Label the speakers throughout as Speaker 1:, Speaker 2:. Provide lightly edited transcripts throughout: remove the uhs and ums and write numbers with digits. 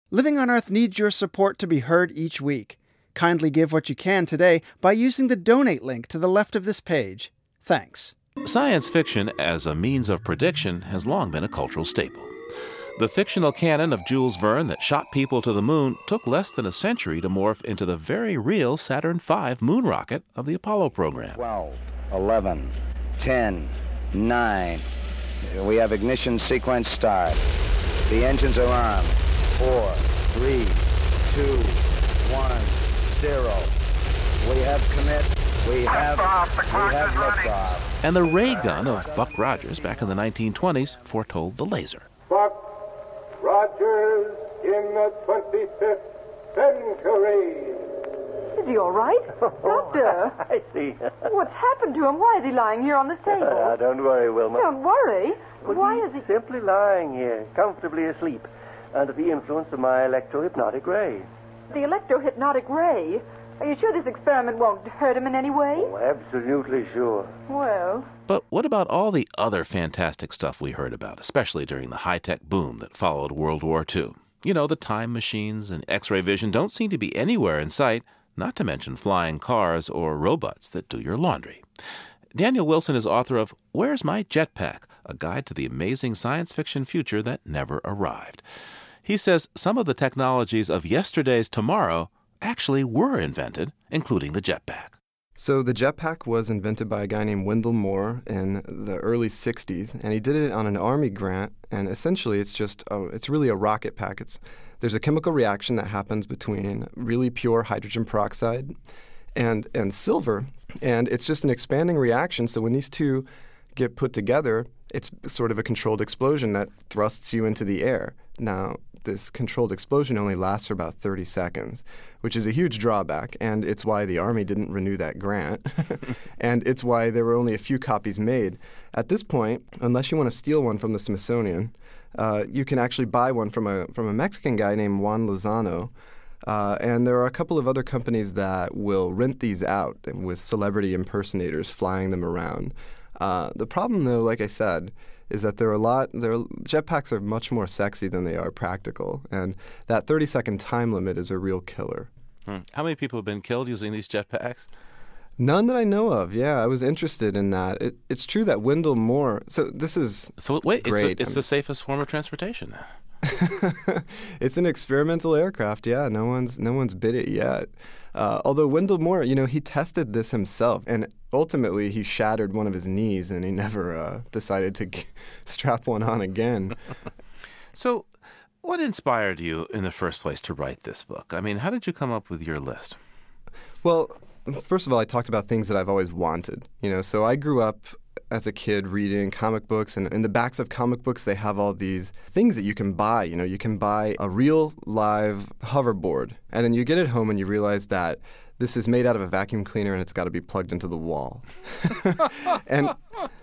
Speaker 1: Living on Earth needs your support to be heard each week. Kindly give what you can today by using the donate link to the left of this page. Thanks.
Speaker 2: Science fiction as a means of prediction has long been a cultural staple. The fictional canon of Jules Verne that shot people to the moon took less than a century to morph into the very real Saturn V moon rocket of the Apollo program.
Speaker 3: 12, 11, 10, 9. We have ignition sequence start. The engines are on. 4, 3, 2, 1, 0. We have commit. We have liftoff.
Speaker 2: And the ray gun of Buck Rogers back in the 1920s foretold the laser.
Speaker 4: Buck Rogers in the 25th century.
Speaker 5: Is he all right? Doctor?
Speaker 6: I see.
Speaker 5: What's happened to him? Why is he lying here on the table?
Speaker 6: Don't worry, Wilma.
Speaker 5: Don't worry. Why is he...
Speaker 6: simply lying here, comfortably asleep, under the influence of my electrohypnotic ray.
Speaker 5: The electrohypnotic ray? Are you sure this experiment won't hurt him in any way?
Speaker 6: Oh, absolutely sure.
Speaker 5: Well...
Speaker 2: But what about all the other fantastic stuff we heard about, especially during the high-tech boom that followed World War II? You know, the time machines and X-ray vision don't seem to be anywhere in sight, not to mention flying cars or robots that do your laundry. Daniel Wilson is author of Where's My Jetpack? A guide to the amazing science fiction future that never arrived. He says some of the technologies of yesterday's tomorrow actually were invented, including the jetpack.
Speaker 7: So the jetpack was invented by a guy named Wendell Moore in the early 60s, and he did it on an Army grant, and essentially it's really a rocket pack. There's a chemical reaction that happens between really pure hydrogen peroxide and silver, and it's just an expanding reaction, so when these two get put together, it's sort of a controlled explosion that thrusts you into the air. Now, this controlled explosion only lasts for about 30 seconds, which is a huge drawback, and it's why the Army didn't renew that grant, and it's why there were only a few copies made. At this point, unless you want to steal one from the Smithsonian, you can actually buy one from a Mexican guy named Juan Lozano, and there are a couple of other companies that will rent these out with celebrity impersonators flying them around. The problem, though, like I said, is that jetpacks are much more sexy than they are practical, and that 30-second time limit is a real killer.
Speaker 2: How many people have been killed using these jetpacks?
Speaker 7: None that I know of. Yeah, I was interested in that. It's true that Wendell Moore. So this is great.
Speaker 2: It's the safest form of transportation now.
Speaker 7: It's an experimental aircraft. Yeah, no one's bid it yet. Although Wendell Moore, he tested this himself, and ultimately he shattered one of his knees, and he never decided to strap one on again.
Speaker 2: So, what inspired you in the first place to write this book? I mean, how did you come up with your list?
Speaker 7: Well, first of all, I talked about things that I've always wanted. So I grew up as a kid reading comic books, and in the backs of comic books they have all these things that you can buy. You can buy a real live hoverboard, and then you get it home and you realize that this is made out of a vacuum cleaner and it's got to be plugged into the wall. and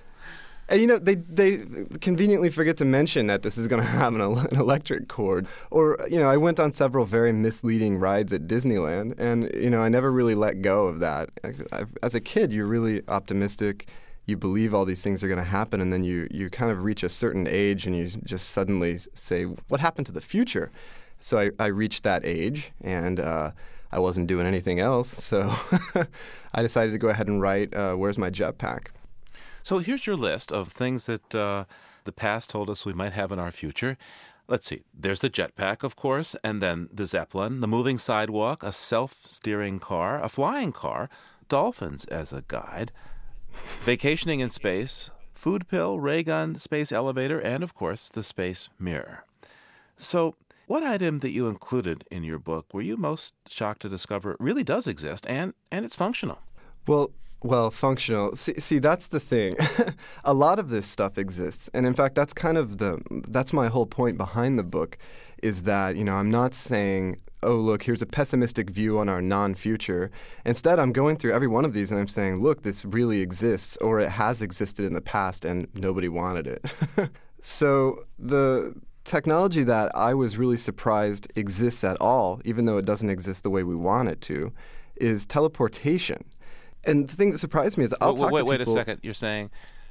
Speaker 7: they conveniently forget to mention that this is going to have an electric cord. Or, I went on several very misleading rides at Disneyland, and, I never really let go of that. As a kid, you're really optimistic. You believe all these things are going to happen, and then you kind of reach a certain age and you just suddenly say, what happened to the future? So I reached that age, and I wasn't doing anything else, so I decided to go ahead and write Where's My Jetpack?
Speaker 2: So here's your list of things that the past told us we might have in our future. Let's see. There's the jetpack, of course, and then the Zeppelin, the moving sidewalk, a self-steering car, a flying car, dolphins as a guide, vacationing in space, food pill, ray gun, space elevator, and, of course, the space mirror. So what item that you included in your book were you most shocked to discover really does exist and it's functional?
Speaker 7: Well, functional. See, that's the thing. A lot of this stuff exists. And in fact, that's my whole point behind the book is that, I'm not saying, oh, look, here's a pessimistic view on our non-future. Instead, I'm going through every one of these and I'm saying, look, this really exists, or it has existed in the past and nobody wanted it. So the technology that I was really surprised exists at all, even though it doesn't exist the way we want it to, is teleportation. And the thing that surprised me is I'll talk to people...
Speaker 2: Wait a second. You're saying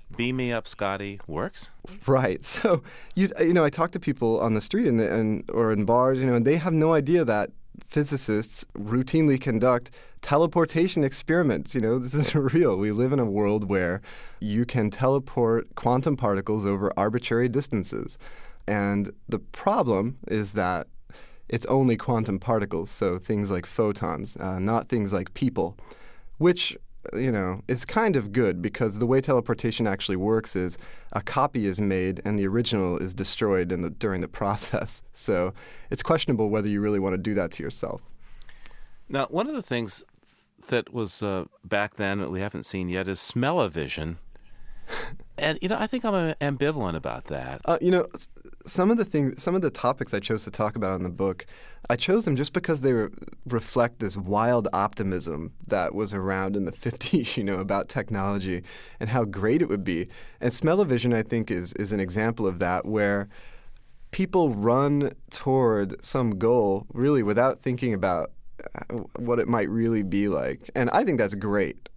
Speaker 2: beam me up, Scotty works?
Speaker 7: Right. So, I talk to people on the street or in bars, and they have no idea that physicists routinely conduct teleportation experiments. This is real. We live in a world where you can teleport quantum particles over arbitrary distances. And the problem is that it's only quantum particles, so things like photons, not things like people, which is kind of good because the way teleportation actually works is a copy is made and the original is destroyed during the process. So it's questionable whether you really want to do that to yourself.
Speaker 2: Now, one of the things that was back then that we haven't seen yet is smell-o-vision. And, I think I'm ambivalent about that.
Speaker 7: Some of the topics I chose to talk about in the book, I chose them just because they reflect this wild optimism that was around in the 50s, about technology and how great it would be. And smell-o-vision, I think, is an example of that, where people run toward some goal really without thinking about what it might really be like. And I think that's great.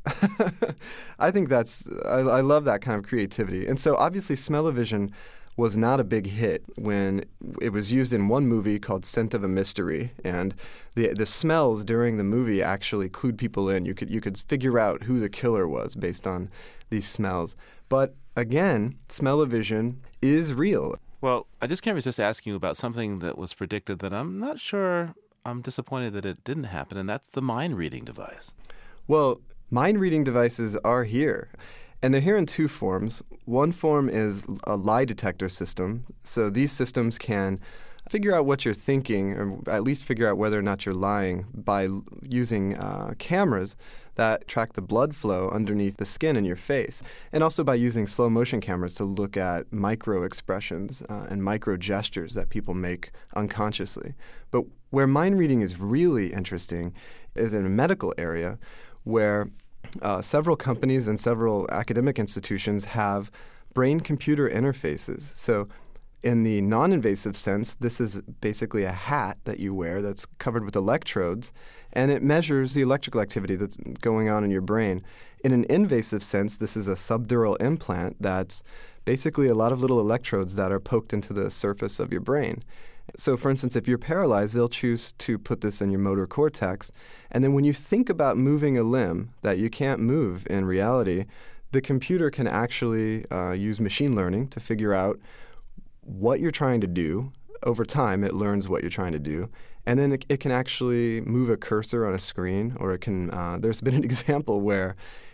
Speaker 7: I love that kind of creativity. And so obviously smell-o-vision was not a big hit when it was used in one movie called Scent of a Mystery, and the smells during the movie actually clued people in. You could figure out who the killer was based on these smells. But again, smell-o-vision is real.
Speaker 2: Well, I just can't resist asking you about something that was predicted that I'm not sure. I'm disappointed that it didn't happen, and that's the mind-reading device.
Speaker 7: Well, mind-reading devices are here. And they're here in two forms. One form is a lie detector system. So these systems can figure out what you're thinking, or at least figure out whether or not you're lying by using cameras that track the blood flow underneath the skin in your face, and also by using slow-motion cameras to look at micro-expressions and micro-gestures that people make unconsciously. But where mind reading is really interesting is in a medical area where several companies and several academic institutions have brain-computer interfaces. So in the non-invasive sense, this is basically a hat that you wear that's covered with electrodes, and it measures the electrical activity that's going on in your brain. In an invasive sense, this is a subdural implant that's basically a lot of little electrodes that are poked into the surface of your brain. So, for instance, if you're paralyzed, they'll choose to put this in your motor cortex. And then when you think about moving a limb that you can't move in reality, the computer can actually use machine learning to figure out what you're trying to do. Over time, it learns what you're trying to do. And then it can actually move a cursor on a screen, or it can there's been an example where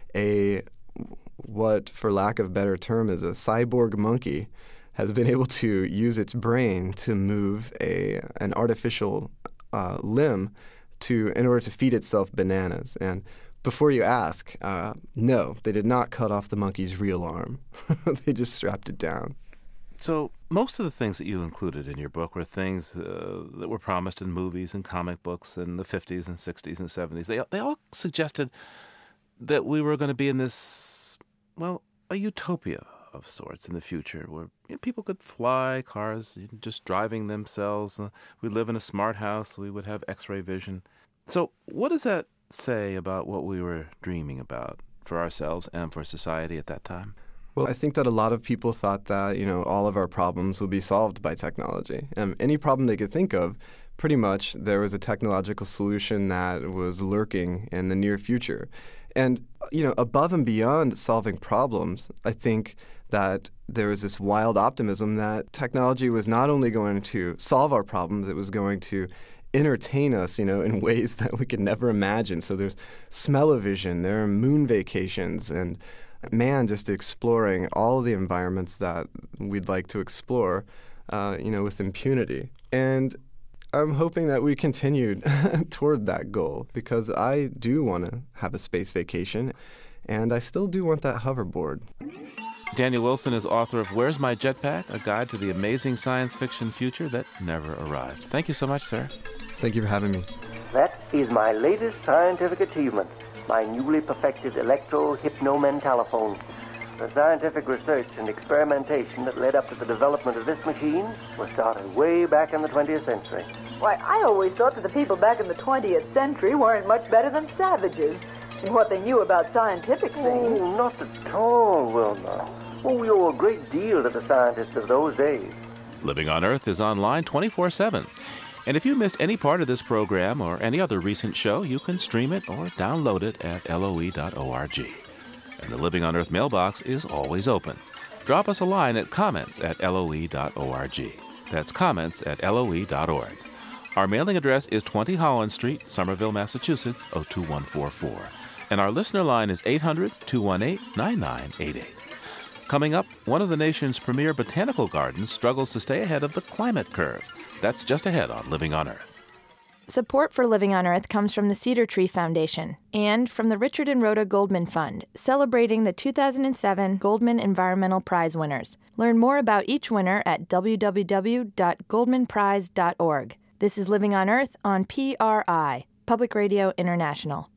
Speaker 7: what, for lack of a better term, is a cyborg monkey has been able to use its brain to move an artificial limb in order to feed itself bananas. And before you ask, no, they did not cut off the monkey's real arm. They just strapped it down.
Speaker 2: So most of the things that you included in your book were things that were promised in movies and comic books in the 50s and 60s and 70s. They all suggested that we were going to be in this, well, a utopia of sorts in the future where people could fly cars, just driving themselves. We'd live in a smart house. We would have X-ray vision. So what does that say about what we were dreaming about for ourselves and for society at that time?
Speaker 7: Well, I think that a lot of people thought that, all of our problems would be solved by technology. Any problem they could think of, pretty much there was a technological solution that was lurking in the near future. And, above and beyond solving problems, I think that there was this wild optimism that technology was not only going to solve our problems, it was going to entertain us, in ways that we could never imagine. So there's smell-o-vision, there are moon vacations, and man just exploring all the environments that we'd like to explore, with impunity. And I'm hoping that we continued toward that goal, because I do want to have a space vacation, and I still do want that hoverboard.
Speaker 2: Daniel Wilson is author of Where's My Jetpack? A Guide to the Amazing Science Fiction Future That Never Arrived. Thank you so much, sir.
Speaker 7: Thank you for having me.
Speaker 6: That is my latest scientific achievement, my newly perfected electro-hypnomentalophone. The scientific research and experimentation that led up to the development of this machine was started way back in the 20th century.
Speaker 5: Why, I always thought that the people back in the 20th century weren't much better than savages in what they knew about scientific things.
Speaker 6: Oh, not at all, Wilma. Oh, we owe a great deal to the scientists of those days.
Speaker 2: Living on Earth is online 24/7. And if you missed any part of this program or any other recent show, you can stream it or download it at LOE.org. And the Living on Earth mailbox is always open. Drop us a line at comments@LOE.org. That's comments@LOE.org. Our mailing address is 20 Holland Street, Somerville, Massachusetts, 02144. And our listener line is 800-218-9988. Coming up, one of the nation's premier botanical gardens struggles to stay ahead of the climate curve. That's just ahead on Living on Earth.
Speaker 8: Support for Living on Earth comes from the Cedar Tree Foundation and from the Richard and Rhoda Goldman Fund, celebrating the 2007 Goldman Environmental Prize winners. Learn more about each winner at www.goldmanprize.org. This is Living on Earth on PRI, Public Radio International.